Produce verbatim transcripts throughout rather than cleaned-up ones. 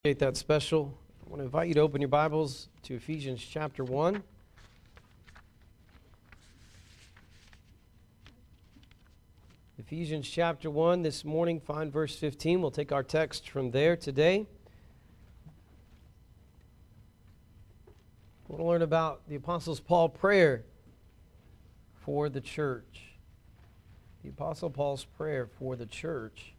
That special. I want to invite you to open your Bibles to Ephesians chapter one. Ephesians chapter one this morning, find verse fifteen. We'll take our text from there today. I want to learn about the Apostle Paul's prayer for the church. The Apostle Paul's prayer for the church.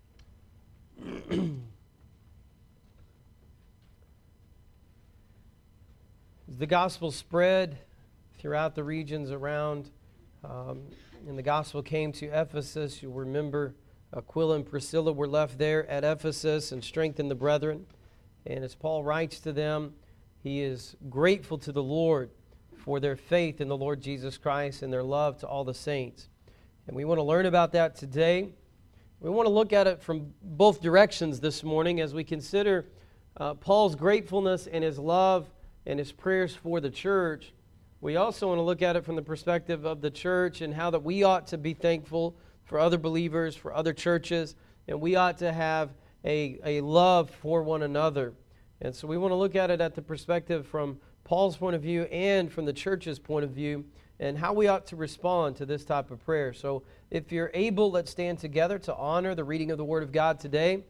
As the gospel spread throughout the regions around, um, and the gospel came to Ephesus, you'll remember Aquila and Priscilla were left there at Ephesus and strengthened the brethren. And as Paul writes to them, he is grateful to the Lord for their faith in the Lord Jesus Christ and their love to all the saints. And we want to learn about that today. We want to look at it from both directions this morning as we consider uh, Paul's gratefulness and his love and his prayers for the church. We also want to look at it from the perspective of the church and how that we ought to be thankful for other believers, for other churches, and we ought to have a, a love for one another. And so we want to look at it at the perspective from Paul's point of view and from the church's point of view and how we ought to respond to this type of prayer. So if you're able, let's stand together to honor the reading of the Word of God today.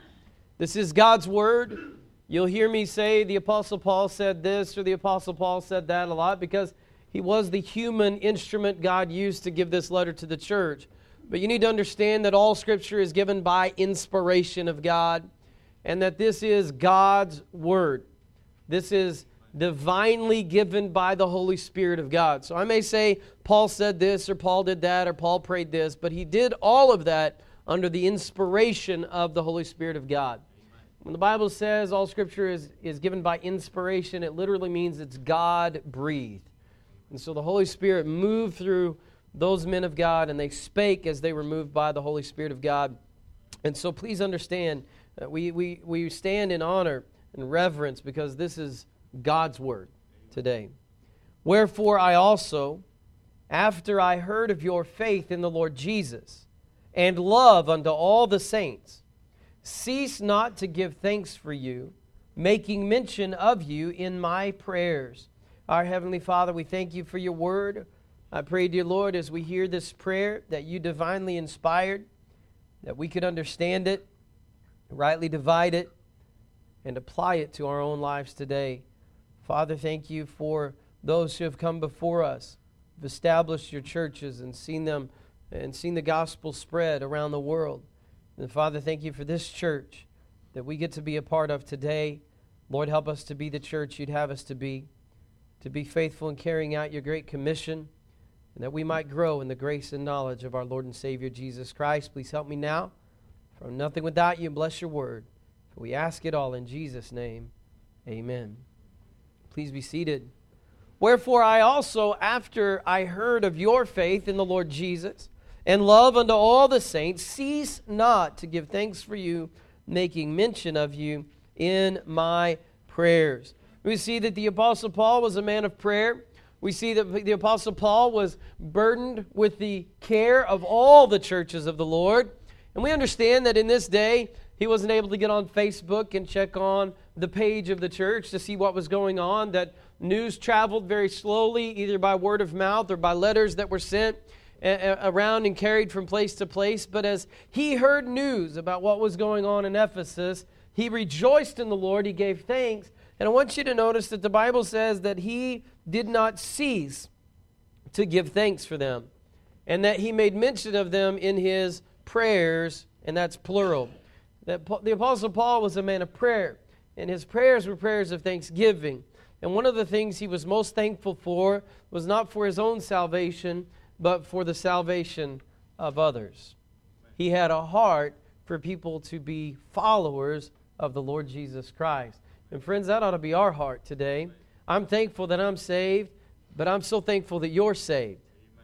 This is God's Word. You'll hear me say the Apostle Paul said this or the Apostle Paul said that a lot because he was the human instrument God used to give this letter to the church. But you need to understand that all Scripture is given by inspiration of God and that this is God's Word. This is divinely given by the Holy Spirit of God. So I may say Paul said this or Paul did that or Paul prayed this, but he did all of that under the inspiration of the Holy Spirit of God. When the Bible says all Scripture is, is given by inspiration, it literally means it's God-breathed. And so the Holy Spirit moved through those men of God, and they spake as they were moved by the Holy Spirit of God. And so please understand that we, we, we stand in honor and reverence because this is God's Word today. Wherefore I also, after I heard of your faith in the Lord Jesus, and love unto all the saints, cease not to give thanks for you, making mention of you in my prayers. Our Heavenly Father, we thank you for your word. I pray, dear Lord, as we hear this prayer, that you divinely inspired, that we could understand it, rightly divide it, and apply it to our own lives today. Father, thank you for those who have come before us, have established your churches and seen them and seen the gospel spread around the world. And Father, thank you for this church that we get to be a part of today. Lord, help us to be the church you'd have us to be, to be faithful in carrying out your great commission, and that we might grow in the grace and knowledge of our Lord and Savior, Jesus Christ. Please help me now. For nothing without you, and bless your word. For we ask it all in Jesus' name. Amen. Please be seated. Wherefore I also, after I heard of your faith in the Lord Jesus, and love unto all the saints, cease not to give thanks for you, making mention of you in my prayers. We see that the Apostle Paul was a man of prayer. We see that the Apostle Paul was burdened with the care of all the churches of the Lord. And we understand that in this day, he wasn't able to get on Facebook and check on the page of the church to see what was going on, that news traveled very slowly, either by word of mouth or by letters that were sent around and carried from place to place. But as he heard news about what was going on in Ephesus, he rejoiced in the Lord, he gave thanks. And I want you to notice that the Bible says that he did not cease to give thanks for them, and that he made mention of them in his prayers, and that's plural. That the Apostle Paul was a man of prayer, and his prayers were prayers of thanksgiving. And one of the things he was most thankful for was not for his own salvation, but for the salvation of others. He had a heart for people to be followers of the Lord Jesus Christ. And friends, that ought to be our heart today. I'm thankful that I'm saved, but I'm so thankful that you're saved.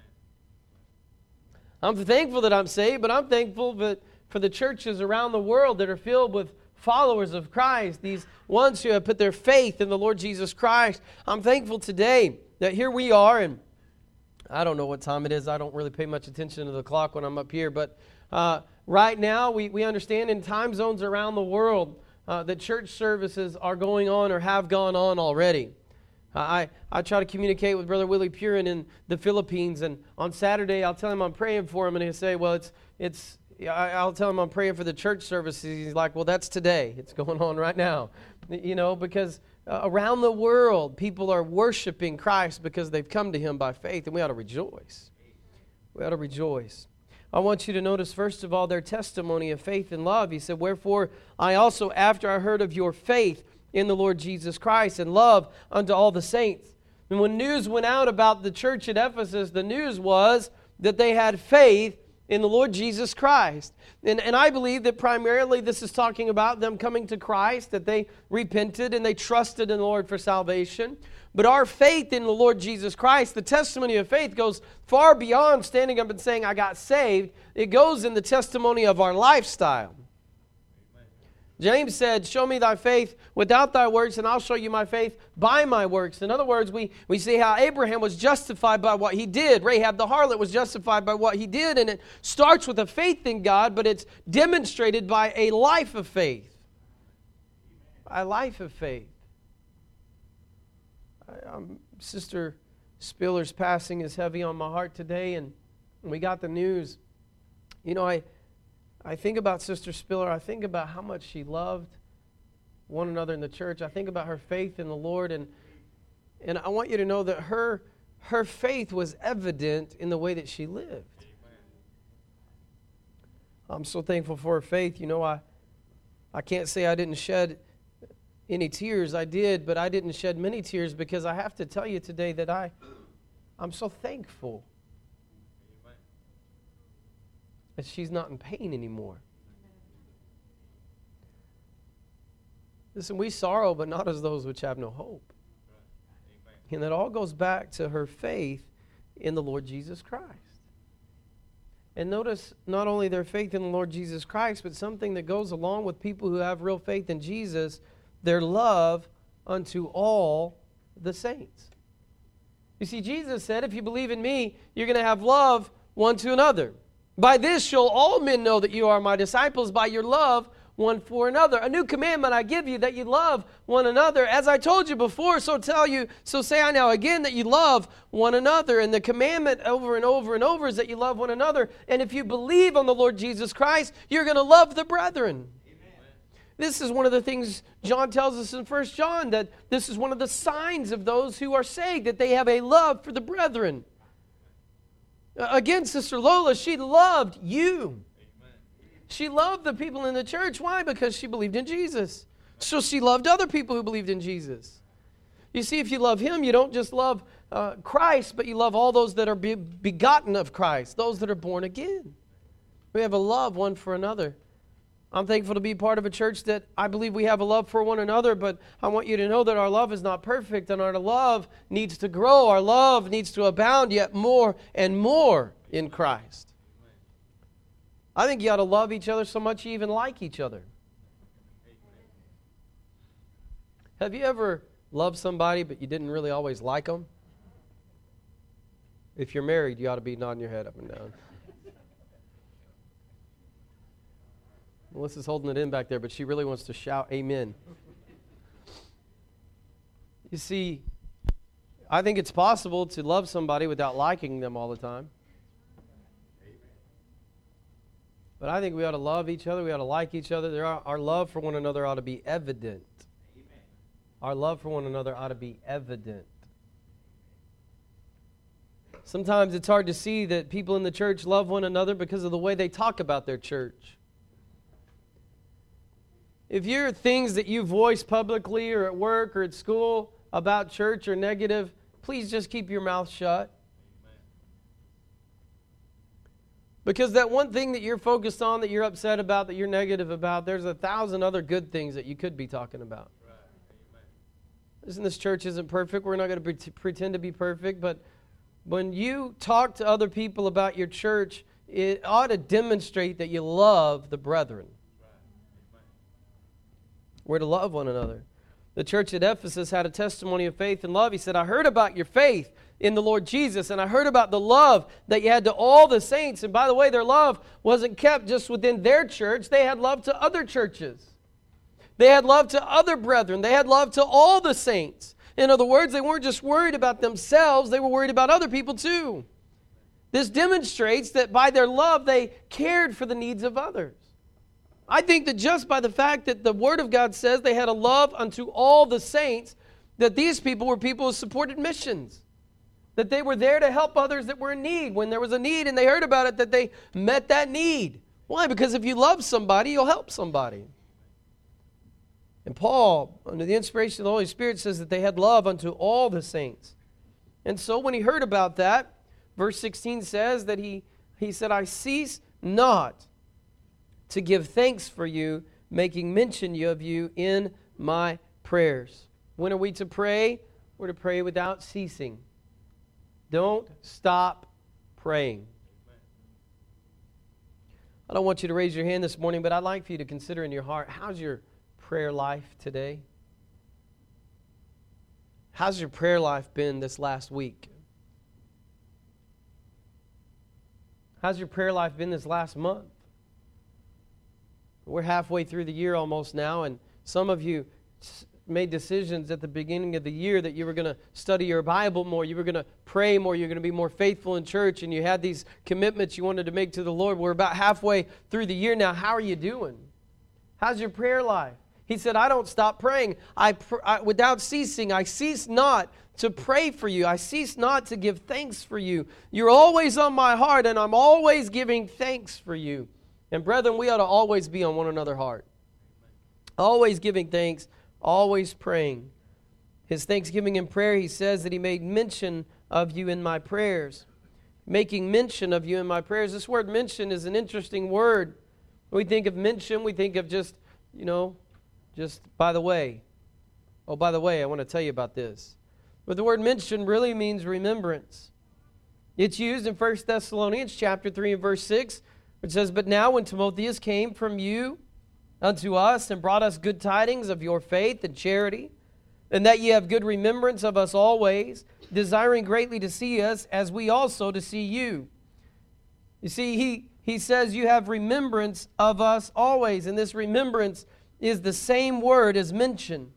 I'm thankful that I'm saved, but I'm thankful that for the churches around the world that are filled with followers of Christ, these ones who have put their faith in the Lord Jesus Christ. I'm thankful today that here we are, and I don't know what time it is. I don't really pay much attention to the clock when I'm up here. But uh, right now, we, we understand in time zones around the world, uh, that church services are going on or have gone on already. I, I try to communicate with Brother Willie Purin in the Philippines, and on Saturday I'll tell him I'm praying for him, and he'll say, well, it's, it's, I'll tell him I'm praying for the church services. He's like, well, that's today. It's going on right now. You know, because uh, around the world, people are worshiping Christ because they've come to Him by faith, and we ought to rejoice. We ought to rejoice. I want you to notice, first of all, their testimony of faith and love. He said, wherefore I also, after I heard of your faith in the Lord Jesus Christ and love unto all the saints. And when news went out about the church at Ephesus, the news was that they had faith in the Lord Jesus Christ. And, and I believe that primarily this is talking about them coming to Christ, that they repented and they trusted in the Lord for salvation. But our faith in the Lord Jesus Christ, the testimony of faith, goes far beyond standing up and saying, I got saved. It goes in the testimony of our lifestyle. James said, show me thy faith without thy works, and I'll show you my faith by my works. In other words, we, we see how Abraham was justified by what he did. Rahab the harlot was justified by what he did, and it starts with a faith in God, but it's demonstrated by a life of faith. A life of faith. I, um, Sister Spiller's passing is heavy on my heart today, and we got the news. You know, I... I think about Sister Spiller. I think about how much she loved one another in the church. I think about her faith in the Lord. And and I want you to know that her, her faith was evident in the way that she lived. I'm so thankful for her faith. You know, I, I can't say I didn't shed any tears. I did, but I didn't shed many tears because I have to tell you today that I, I'm so thankful that she's not in pain anymore. Listen, we sorrow, but not as those which have no hope. And that all goes back to her faith in the Lord Jesus Christ. And notice not only their faith in the Lord Jesus Christ, but something that goes along with people who have real faith in Jesus, their love unto all the saints. You see, Jesus said, if you believe in me, you're going to have love one to another. By this shall all men know that you are my disciples, by your love one for another. A new commandment I give you, that you love one another. As I told you before, so tell you, so say I now again, that you love one another. And the commandment over and over and over is that you love one another. And if you believe on the Lord Jesus Christ, you're going to love the brethren. Amen. This is one of the things John tells us in First John, that this is one of the signs of those who are saved, that they have a love for the brethren. Again, Sister Lola, she loved you. Amen. She loved the people in the church. Why? Because she believed in Jesus. So she loved other people who believed in Jesus. You see, if you love Him, you don't just love uh, Christ, but you love all those that are be- begotten of Christ, those that are born again. We have a love one for another. I'm thankful to be part of a church that I believe we have a love for one another, but I want you to know that our love is not perfect, and our love needs to grow. Our love needs to abound yet more and more in Christ. I think you ought to love each other so much you even like each other. Have you ever loved somebody but you didn't really always like them? If you're married, you ought to be nodding your head up and down. Melissa's holding it in back there, but she really wants to shout amen. You see, I think it's possible to love somebody without liking them all the time. But I think we ought to love each other. We ought to like each other. There are, our love for one another ought to be evident. Our love for one another ought to be evident. Sometimes it's hard to see that people in the church love one another because of the way they talk about their church. If your things that you voice publicly or at work or at school about church are negative, please just keep your mouth shut. Amen. Because that one thing that you're focused on, that you're upset about, that you're negative about, there's a thousand other good things that you could be talking about. Right. Amen. Listen, this church isn't perfect. We're not going to pre- pretend to be perfect, but when you talk to other people about your church, it ought to demonstrate that you love the brethren. We're to love one another. The church at Ephesus had a testimony of faith and love. He said, I heard about your faith in the Lord Jesus, and I heard about the love that you had to all the saints. And by the way, their love wasn't kept just within their church. They had love to other churches. They had love to other brethren. They had love to all the saints. In other words, they weren't just worried about themselves, they were worried about other people too. This demonstrates that by their love, they cared for the needs of others. I think that just by the fact that the Word of God says they had a love unto all the saints, that these people were people who supported missions. That they were there to help others that were in need. When there was a need and they heard about it, that they met that need. Why? Because if you love somebody, you'll help somebody. And Paul, under the inspiration of the Holy Spirit, says that they had love unto all the saints. And so when he heard about that, verse sixteen says that he, he said, I cease not to give thanks for you, making mention of you in my prayers. When are we to pray? We're to pray without ceasing. Don't stop praying. I don't want you to raise your hand this morning, but I'd like for you to consider in your heart, how's your prayer life today? How's your prayer life been this last week? How's your prayer life been this last month? We're halfway through the year almost now, and some of you made decisions at the beginning of the year that you were going to study your Bible more, you were going to pray more, you're going to be more faithful in church, and you had these commitments you wanted to make to the Lord. We're about halfway through the year now. How are you doing? How's your prayer life? He said, I don't stop praying. I, pr- I without ceasing, I cease not to pray for you. I cease not to give thanks for you. You're always on my heart, and I'm always giving thanks for you. And brethren, we ought to always be on one another's heart. Always giving thanks, always praying. His thanksgiving and prayer, he says that he made mention of you in my prayers. Making mention of you in my prayers. This word mention is an interesting word. When we think of mention, we think of just, you know, just by the way. Oh, by the way, I want to tell you about this. But the word mention really means remembrance. It's used in First Thessalonians chapter three and verse six. It says, but now when Timotheus came from you unto us and brought us good tidings of your faith and charity, and that ye have good remembrance of us always, desiring greatly to see us, as we also to see you. You see, he, he says you have remembrance of us always, and this remembrance is the same word as mention.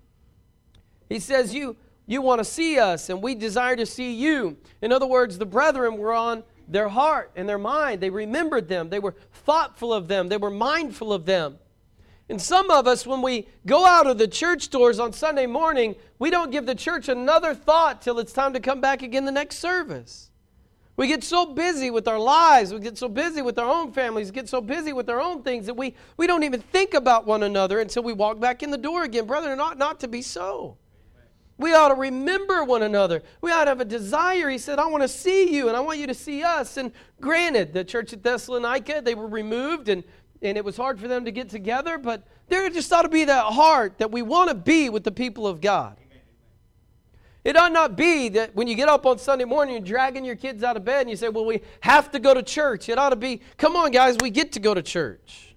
He says you, you want to see us, and we desire to see you. In other words, the brethren were on their heart and their mind. They remembered them. They were thoughtful of them. They were mindful of them. And some of us, when we go out of the church doors on Sunday morning, we don't give the church another thought till it's time to come back again the next service. We get so busy with our lives, we get so busy with our own families, get so busy with our own things that we, we don't even think about one another until we walk back in the door again. Brethren, not, not to be so. We ought to remember one another. We ought to have a desire. He said, I want to see you and I want you to see us. And granted, the church at Thessalonica, they were removed and, and it was hard for them to get together, but there just ought to be that heart that we want to be with the people of God. It ought not be that when you get up on Sunday morning, you're dragging your kids out of bed and you say, well, we have to go to church. It ought to be, come on, guys, we get to go to church.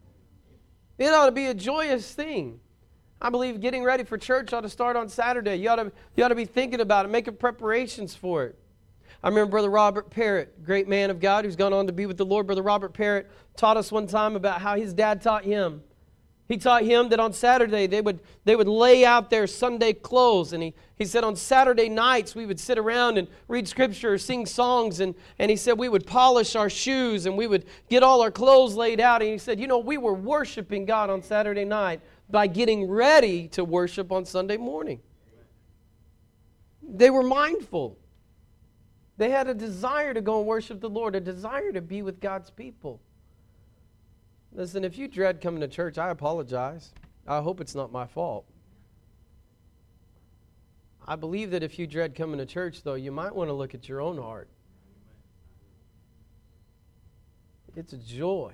It ought to be a joyous thing. I believe getting ready for church ought to start on Saturday. You ought to, you ought to be thinking about it, making preparations for it. I remember Brother Robert Parrott, great man of God who's gone on to be with the Lord. Brother Robert Parrott taught us one time about how his dad taught him. He taught him that on Saturday they would they would lay out their Sunday clothes. And he, he said on Saturday nights we would sit around and read Scripture or sing songs. And, and he said we would polish our shoes and we would get all our clothes laid out. And he said, you know, we were worshiping God on Saturday night by getting ready to worship on Sunday morning. They were mindful. They had a desire to go and worship the Lord, a desire to be with God's people. Listen, if you dread coming to church, I apologize. I hope it's not my fault. I believe that if you dread coming to church, though, you might want to look at your own heart. It's a joy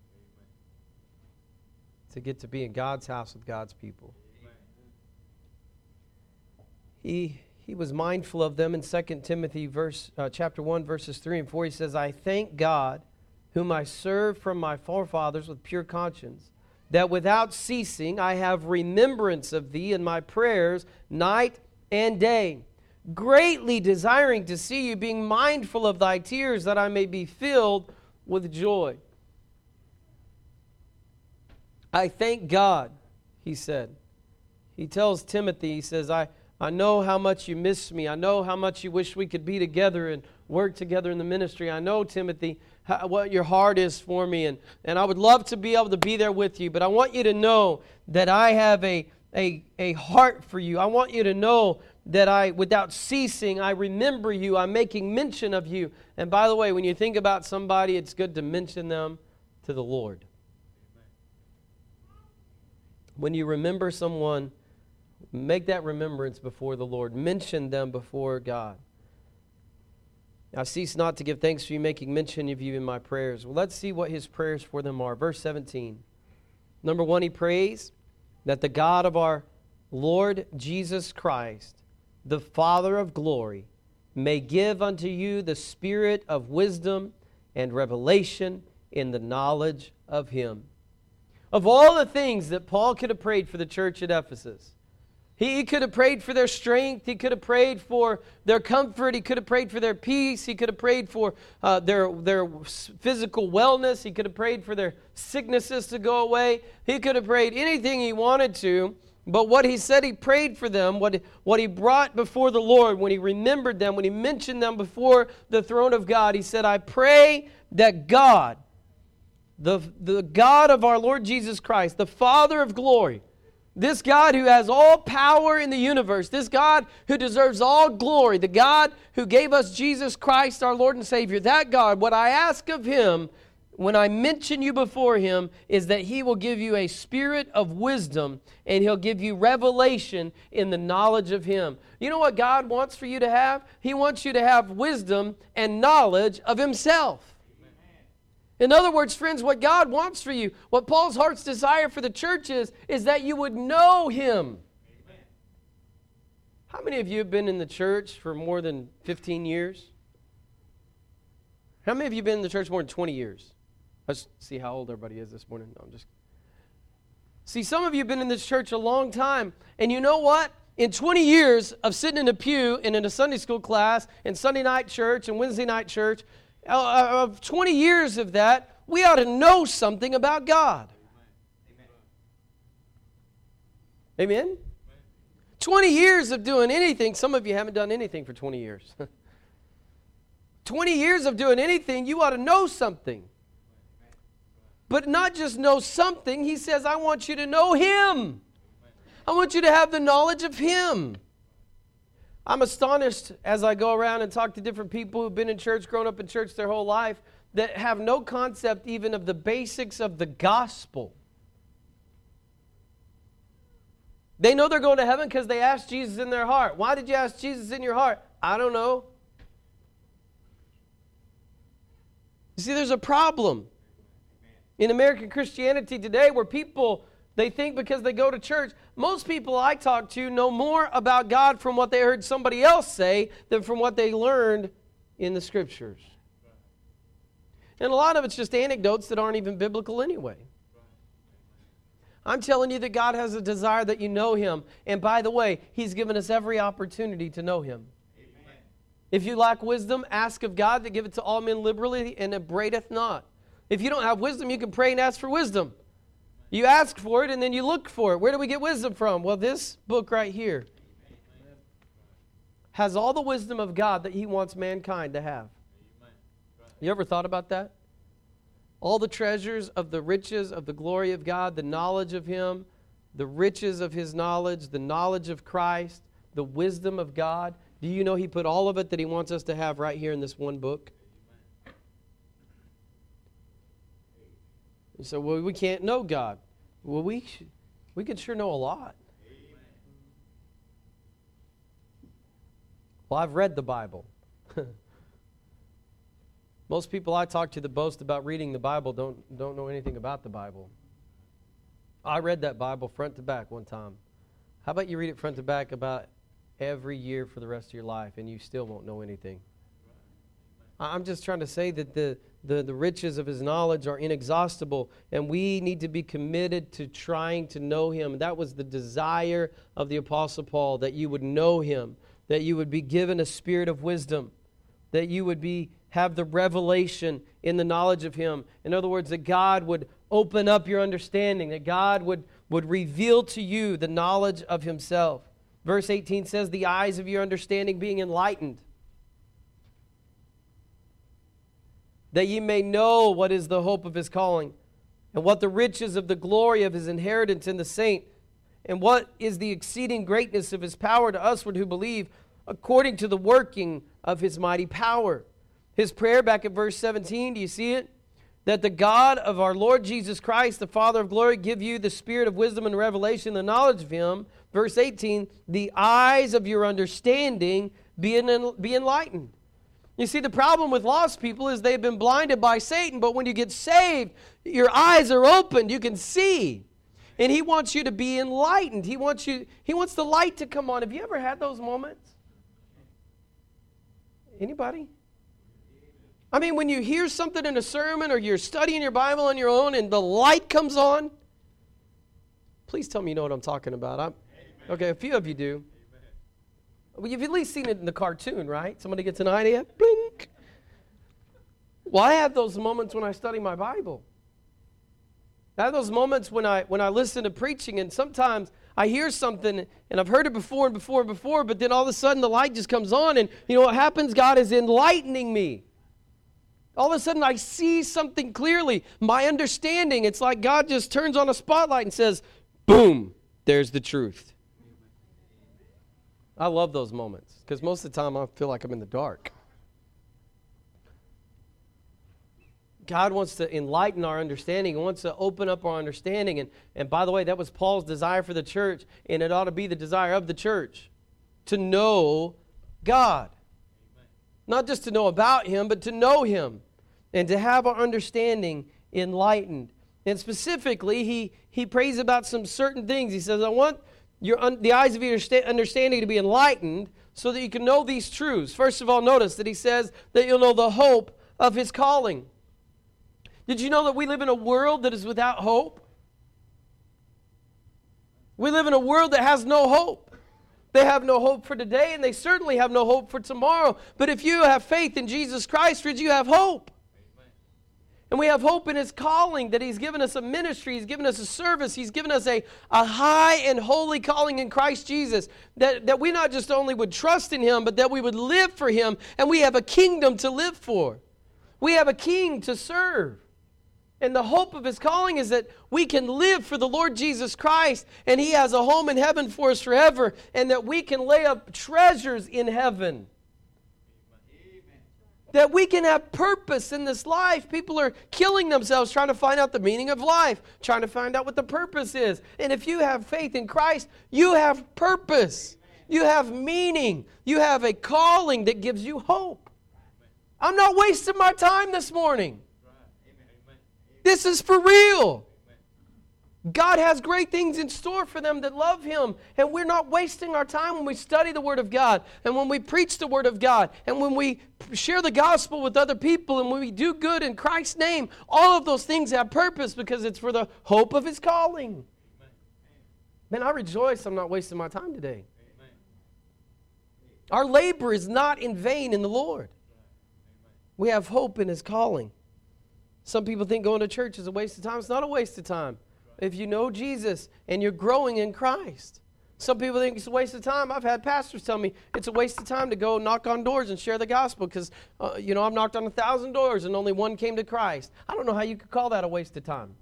to get to be in God's house with God's people. He he was mindful of them in Second Timothy verse uh, chapter one, verses three and four. He says, I thank God, whom I serve from my forefathers with pure conscience, that without ceasing I have remembrance of thee in my prayers night and day, greatly desiring to see you, being mindful of thy tears, that I may be filled with joy. I thank God. he said. He tells Timothy, he says, I, I know how much you miss me. I know how much you wish we could be together and work together in the ministry. I know, Timothy, how, what your heart is for me, and, and I would love to be able to be there with you, but I want you to know that I have a, a, a heart for you. I want you to know that I, without ceasing, I remember you. I'm making mention of you. And by the way, when you think about somebody, it's good to mention them to the Lord. When you remember someone, make that remembrance before the Lord. Mention them before God. I cease not to give thanks for you, making mention of you in my prayers. Well, let's see what his prayers for them are. Verse seventeen. Number one, he prays that the God of our Lord Jesus Christ, the Father of glory, may give unto you the spirit of wisdom and revelation in the knowledge of him. Of all the things that Paul could have prayed for the church at Ephesus, he could have prayed for their strength. He could have prayed for their comfort. He could have prayed for their peace. He could have prayed for uh, their, their physical wellness. He could have prayed for their sicknesses to go away. He could have prayed anything he wanted to. But what he said he prayed for them, what, what he brought before the Lord, when he remembered them, when he mentioned them before the throne of God, he said, I pray that God, the, the God of our Lord Jesus Christ, the Father of glory, this God who has all power in the universe, this God who deserves all glory, the God who gave us Jesus Christ, our Lord and Savior, that God, what I ask of him when I mention you before him is that he will give you a spirit of wisdom and he'll give you revelation in the knowledge of him. You know what God wants for you to have? He wants you to have wisdom and knowledge of himself. In other words, friends, what God wants for you, what Paul's heart's desire for the church is, is that you would know him. Amen. How many of you have been in the church for more than fifteen years? How many of you have been in the church more than twenty years? Let's see how old everybody is this morning. No, I'm just... See, some of you have been in this church a long time, and you know what? In twenty years of sitting in a pew and in a Sunday school class and Sunday night church and Wednesday night church, of twenty years of that, we ought to know something about God. Amen? Amen? twenty years of doing anything. Some of you haven't done anything for twenty years. twenty years of doing anything, you ought to know something. But not just know something. He says, I want you to know him. I want you to have the knowledge of him. I'm astonished as I go around and talk to different people who've been in church, grown up in church their whole life, that have no concept even of the basics of the gospel. They know they're going to heaven because they asked Jesus in their heart. Why did you ask Jesus in your heart? I don't know. You see, there's a problem in American Christianity today where people, they think because they go to church, most people I talk to know more about God from what they heard somebody else say than from what they learned in the Scriptures. And a lot of it's just anecdotes that aren't even biblical anyway. I'm telling you that God has a desire that you know him. And by the way, he's given us every opportunity to know him. Amen. If you lack wisdom, ask of God to give it to all men liberally and upbraideth not. If you don't have wisdom, you can pray and ask for wisdom. You ask for it and then you look for it. Where do we get wisdom from? Well, this book right here has all the wisdom of God that he wants mankind to have. You ever thought about that? All the treasures of the riches of the glory of God, the knowledge of him, the riches of his knowledge, the knowledge of Christ, the wisdom of God. Do you know he put all of it that he wants us to have right here in this one book? You say, well, we can't know God. Well, we we can sure know a lot. Well, I've read the Bible. Most people I talk to that boast about reading the Bible don't, don't know anything about the Bible. I read that Bible front to back one time. How about you read it front to back about every year for the rest of your life and you still won't know anything? I'm just trying to say that the, the, the riches of his knowledge are inexhaustible, and we need to be committed to trying to know him. That was the desire of the Apostle Paul, that you would know him, that you would be given a spirit of wisdom, that you would be have the revelation in the knowledge of him. In other words, that God would open up your understanding, that God would would reveal to you the knowledge of himself. Verse eighteen says, the eyes of your understanding being enlightened, that ye may know what is the hope of his calling, and what the riches of the glory of his inheritance in the saint, and what is the exceeding greatness of his power to usward who believe, according to the working of his mighty power. His prayer back at verse seventeen, do you see it? That the God of our Lord Jesus Christ, the Father of glory, give you the spirit of wisdom and revelation, the knowledge of him. Verse eighteen, the eyes of your understanding be, en- be enlightened. You see, the problem with lost people is they've been blinded by Satan, but when you get saved, your eyes are opened, you can see. And he wants you to be enlightened. He wants you, he wants the light to come on. Have you ever had those moments? Anybody? I mean, when you hear something in a sermon or you're studying your Bible on your own and the light comes on, please tell me you know what I'm talking about. I'm, okay, a few of you do. Well, you've at least seen it in the cartoon, right? Somebody gets an idea, blink. Well, I have those moments when I study my Bible. I have those moments when I when I listen to preaching, and sometimes I hear something, and I've heard it before and before and before, but then all of a sudden the light just comes on, and you know what happens? God is enlightening me. All of a sudden I see something clearly. My understanding, it's like God just turns on a spotlight and says, boom, there's the truth. I love those moments because most of the time I feel like I'm in the dark. God wants to enlighten our understanding. He wants to open up our understanding. And, and by the way, that was Paul's desire for the church, and it ought to be the desire of the church to know God. Amen. Not just to know about him, but to know him and to have our understanding enlightened. And specifically, he, he prays about some certain things. He says, I want your un, the eyes of your understanding to be enlightened so that you can know these truths. First of all, notice that he says that you'll know the hope of his calling. Did you know that we live in a world that is without hope? We live in a world that has no hope. They have no hope for today, and they certainly have no hope for tomorrow. But if you have faith in Jesus Christ, friends, you have hope. Amen. And we have hope in his calling, that he's given us a ministry, he's given us a service, he's given us a, a high and holy calling in Christ Jesus. That, that we not just only would trust in him, but that we would live for him, and we have a kingdom to live for. We have a king to serve. And the hope of his calling is that we can live for the Lord Jesus Christ, and he has a home in heaven for us forever, and that we can lay up treasures in heaven. Amen. That we can have purpose in this life. People are killing themselves trying to find out the meaning of life, trying to find out what the purpose is. And if you have faith in Christ, you have purpose. You have meaning. You have a calling that gives you hope. I'm not wasting my time this morning. This is for real. God has great things in store for them that love him. And we're not wasting our time when we study the Word of God and when we preach the Word of God and when we share the gospel with other people and when we do good in Christ's name. All of those things have purpose because it's for the hope of his calling. Man, I rejoice I'm not wasting my time today. Our labor is not in vain in the Lord. We have hope in his calling. Some people think going to church is a waste of time. It's not a waste of time. If you know Jesus and you're growing in Christ. Some people think it's a waste of time. I've had pastors tell me it's a waste of time to go knock on doors and share the gospel because, uh, you know, I've knocked on a thousand doors and only one came to Christ. I don't know how you could call that a waste of time.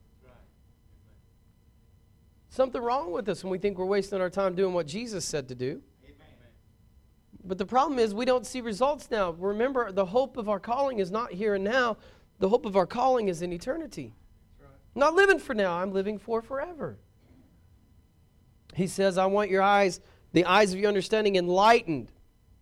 Something wrong with us when we think we're wasting our time doing what Jesus said to do. But the problem is we don't see results now. Remember, the hope of our calling is not here and now. The hope of our calling is in eternity. Right. I'm not living for now. I'm living for forever. He says, I want your eyes, the eyes of your understanding enlightened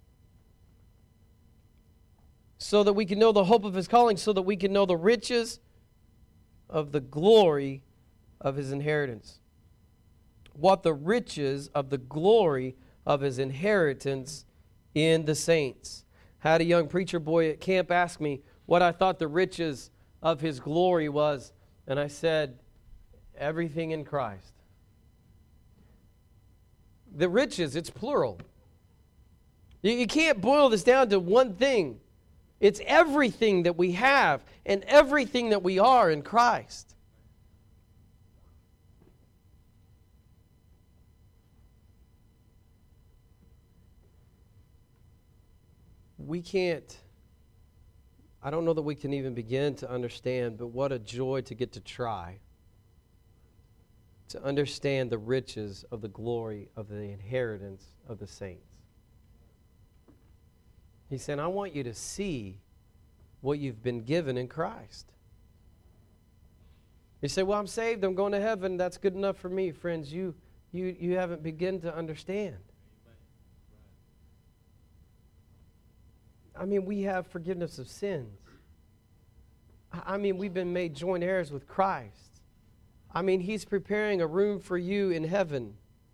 so that we can know the hope of his calling, so that we can know the riches of the glory of his inheritance. What the riches of the glory of his inheritance in the saints. Had a young preacher boy at camp ask me what I thought the riches of his glory was. And I said, everything in Christ. The riches, it's plural. You, you can't boil this down to one thing. It's everything that we have and everything that we are in Christ. we can't, I don't know that we can even begin to understand, but what a joy to get to try to understand the riches of the glory of the inheritance of the saints. He's saying, I want you to see what you've been given in Christ. You say, well, I'm saved, I'm going to heaven, that's good enough for me. Friends, you you you haven't begun to understand. I mean, we have forgiveness of sins. I mean, we've been made joint heirs with Christ. I mean, He's preparing a room for you in heaven.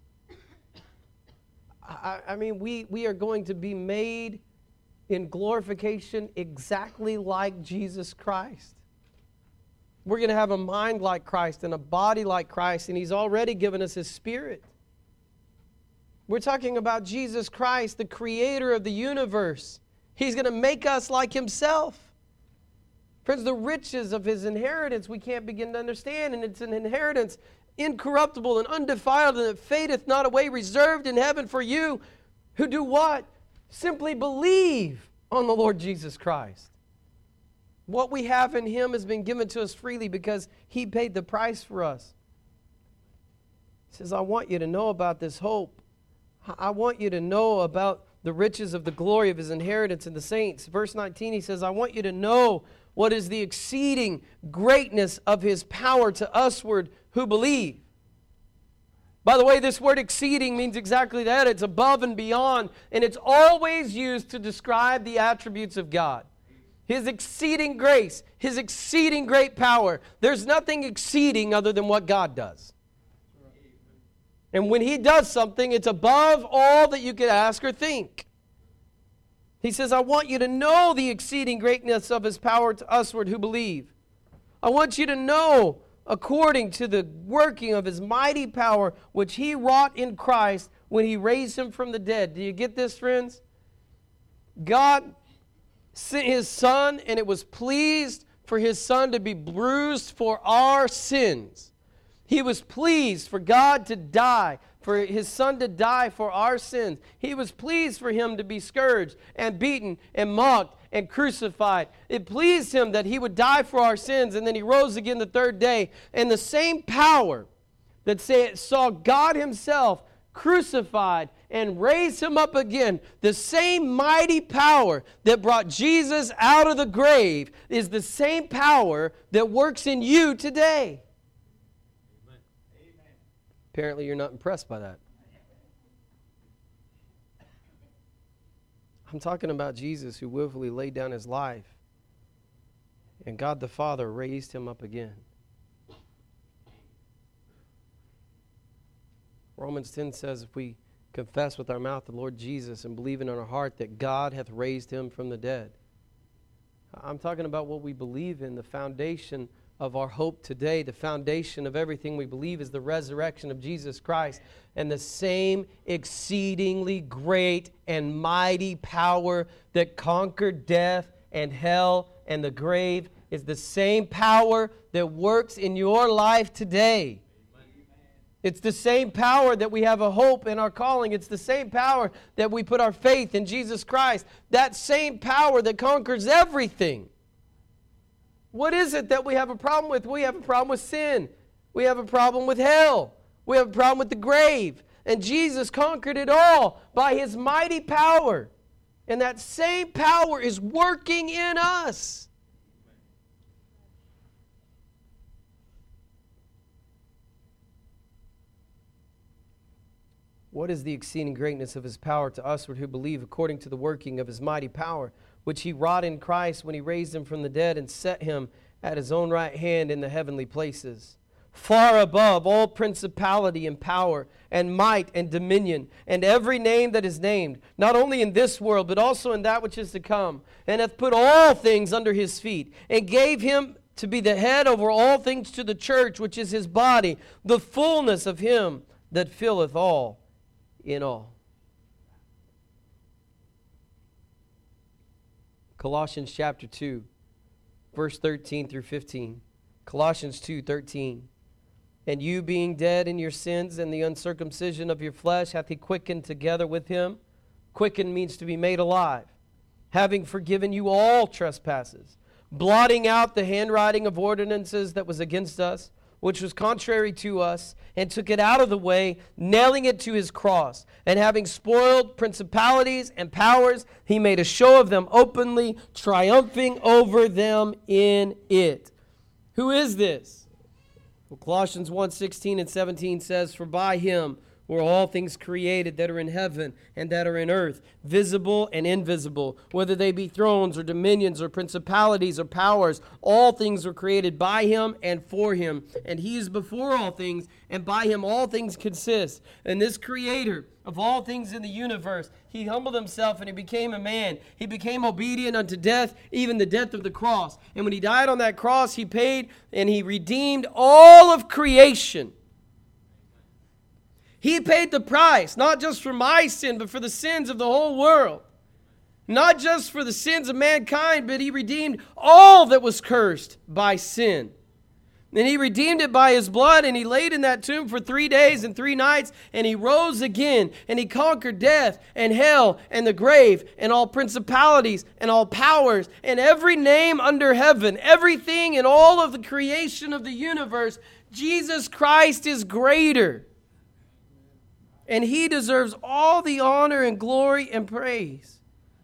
I, I mean, we, we are going to be made in glorification exactly like Jesus Christ. We're going to have a mind like Christ and a body like Christ, and He's already given us His Spirit. We're talking about Jesus Christ, the creator of the universe. He's going to make us like Himself. Friends, the riches of His inheritance we can't begin to understand, and it's an inheritance incorruptible and undefiled, and that fadeth not away, reserved in heaven for you who do what? Simply believe on the Lord Jesus Christ. What we have in Him has been given to us freely because He paid the price for us. He says, I want you to know about this hope. I want you to know about the riches of the glory of His inheritance in the saints. Verse nineteen, he says, I want you to know what is the exceeding greatness of His power to usward who believe. By the way, this word exceeding means exactly that. It's above and beyond, and it's always used to describe the attributes of God. His exceeding grace, His exceeding great power. There's nothing exceeding other than what God does. And when He does something, it's above all that you could ask or think. He says, I want you to know the exceeding greatness of His power to usward who believe. I want you to know, according to the working of His mighty power, which He wrought in Christ when He raised Him from the dead. Do you get this, friends? God sent His Son, and it was pleased for His Son to be bruised for our sins. He was pleased for God to die, for His Son to die for our sins. He was pleased for Him to be scourged and beaten and mocked and crucified. It pleased Him that He would die for our sins, and then He rose again the third day. And the same power that saw God Himself crucified and raised Him up again, the same mighty power that brought Jesus out of the grave is the same power that works in you today. Amen. Apparently you're not impressed by that. I'm talking about Jesus who willfully laid down His life, and God the Father raised Him up again. Romans ten says, if we confess with our mouth the Lord Jesus and believe in our heart that God hath raised Him from the dead. I'm talking about what we believe in, the foundation of our hope today. The foundation of everything we believe is the resurrection of Jesus Christ. And the same exceedingly great and mighty power that conquered death and hell and the grave is the same power that works in your life today. It's the same power that we have a hope in our calling. It's the same power that we put our faith in Jesus Christ. That same power that conquers everything. What is it that we have a problem with? We have a problem with sin. We have a problem with hell. We have a problem with the grave. And Jesus conquered it all by His mighty power. And that same power is working in us. What is the exceeding greatness of His power to usward who believe, according to the working of His mighty power, which He wrought in Christ when He raised Him from the dead and set Him at His own right hand in the heavenly places, far above all principality and power and might and dominion, and every name that is named, not only in this world, but also in that which is to come, and hath put all things under His feet, and gave Him to be the head over all things to the church, which is His body, the fullness of Him that filleth all in all. Colossians chapter two, verse thirteen through fifteen. Colossians two thirteen. And you being dead in your sins and the uncircumcision of your flesh hath He quickened together with Him. Quickened means to be made alive. having forgiven you all trespasses, blotting out the handwriting of ordinances that was against us, which was contrary to us, and took it out of the way, nailing it to his cross. And having spoiled principalities and powers, he made a show of them openly, triumphing over them in it. Who is this? Well, Colossians one sixteen and seventeen says, for by him were all things created that are in heaven and that are in earth, visible and invisible, whether they be thrones or dominions or principalities or powers. All things were created by him and for him. And he is before all things, and by him all things consist. And this creator of all things in the universe, he humbled himself and he became a man. He became obedient unto death, even the death of the cross. And when he died on that cross, he paid and he redeemed all of creation. He paid the price, not just for my sin, but for the sins of the whole world. Not just for the sins of mankind, but he redeemed all that was cursed by sin. And he redeemed it by his blood, and he laid in that tomb for three days and three nights, and he rose again, and he conquered death and hell and the grave and all principalities and all powers and every name under heaven, everything in all of the creation of the universe. Jesus Christ is greater. And he deserves all the honor and glory and praise.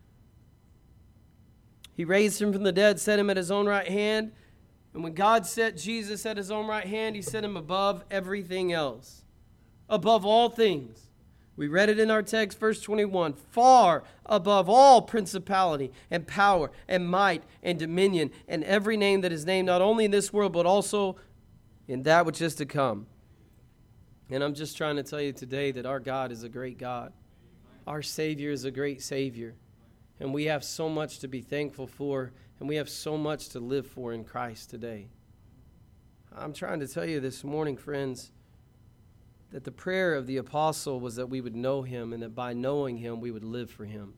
He raised him from the dead, set him at his own right hand. And when God set Jesus at his own right hand, he set him above everything else. Above all things. We read it in our text, verse twenty-one. Far above all principality and power and might and dominion and every name that is named, not only in this world, but also in that which is to come. And I'm just trying to tell you today that our God is a great God. Our Savior is a great Savior. And we have so much to be thankful for, and we have so much to live for in Christ today. I'm trying to tell you this morning, friends, that the prayer of the apostle was that we would know him, and that by knowing him, we would live for him.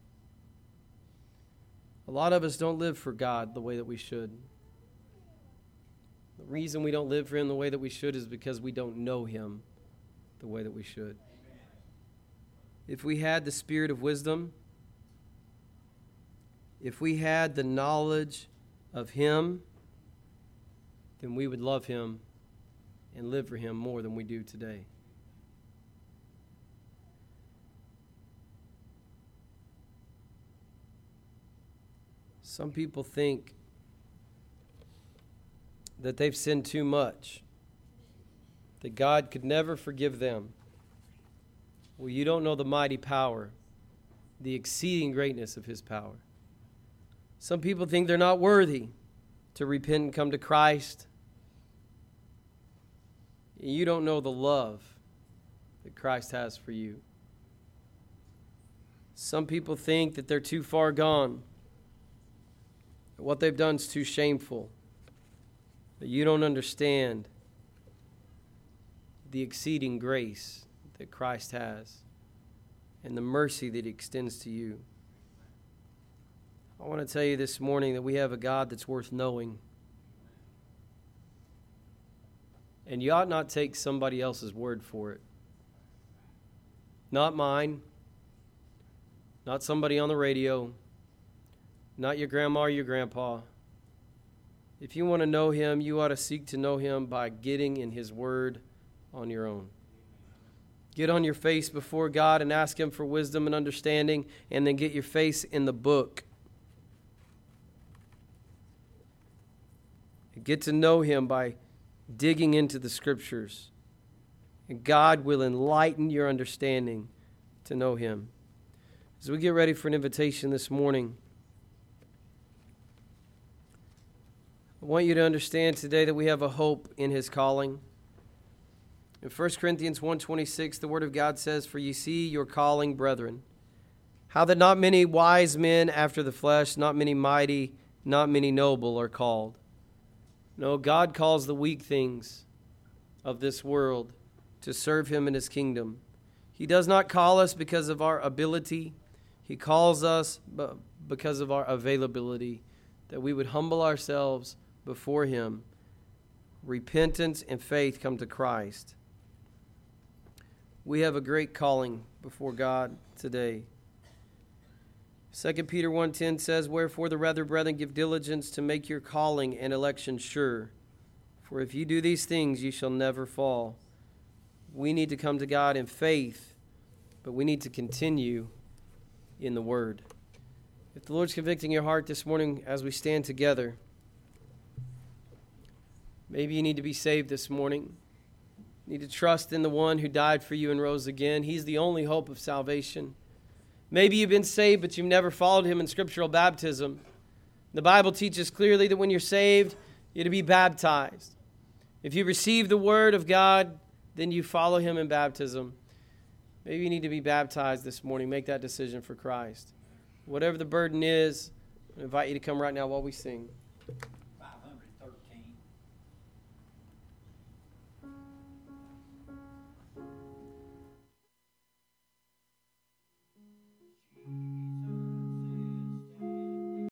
A lot of us don't live for God the way that we should. The reason we don't live for him the way that we should is because we don't know him the way that we should. If we had the spirit of wisdom, if we had the knowledge of him, then we would love him and live for him more than we do today. Some people think that they've sinned too much, that God could never forgive them. Well, you don't know the mighty power, the exceeding greatness of his power. Some people think they're not worthy to repent and come to Christ. You don't know the love that Christ has for you. Some people think that they're too far gone, that what they've done is too shameful. But you don't understand the exceeding grace that Christ has and the mercy that he extends to you. I want to tell you this morning that we have a God that's worth knowing. And you ought not take somebody else's word for it. Not mine. Not somebody on the radio. Not your grandma or your grandpa. If you want to know him, you ought to seek to know him by getting in his word on your own. Get on your face before God and ask him for wisdom and understanding, and then get your face in the book. Get to know him by digging into the scriptures. And God will enlighten your understanding to know him. As we get ready for an invitation this morning, I want you to understand today that we have a hope in his calling. In First Corinthians one twenty-six, the word of God says, "For ye see your calling, brethren, how that not many wise men after the flesh, not many mighty, not many noble are called." No, God calls the weak things of this world to serve him in his kingdom. He does not call us because of our ability. He calls us because of our availability, that we would humble ourselves before him. Repentance and faith come to Christ. We have a great calling before God today. Second Peter one ten says, "Wherefore the rather, brethren, give diligence to make your calling and election sure. For if you do these things, you shall never fall." We need to come to God in faith, but we need to continue in the Word. If the Lord's convicting your heart this morning as we stand together, maybe you need to be saved this morning. You need to trust in the one who died for you and rose again. He's the only hope of salvation. Maybe you've been saved, but you've never followed him in scriptural baptism. The Bible teaches clearly that when you're saved, you're to be baptized. If you receive the Word of God, then you follow him in baptism. Maybe you need to be baptized this morning. Make that decision for Christ. Whatever the burden is, I invite you to come right now while we sing. five thirteen